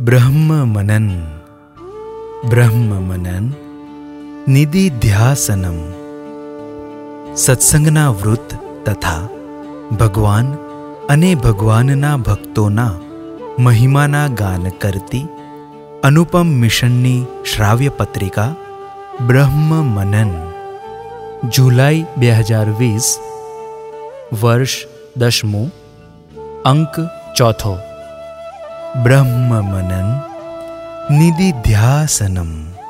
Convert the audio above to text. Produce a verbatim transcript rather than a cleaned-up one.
બ્રહ્મ મનન બ્રહ્મ મનન નિધિધ્યાસનમ. સત્સંગના વૃત્ત તથા ભગવાન અને ભગવાનના ભક્તોના મહિમાના ગાન કરતી અનુપમ મિશનની શ્રાવ્ય પત્રિકા બ્રહ્મ મનન, જુલાઈ બે હજાર વીસ, વર્ષ દસમું, અંક ચોથો. બ્રહ્મ મનન નિધિધ્યાસનમ.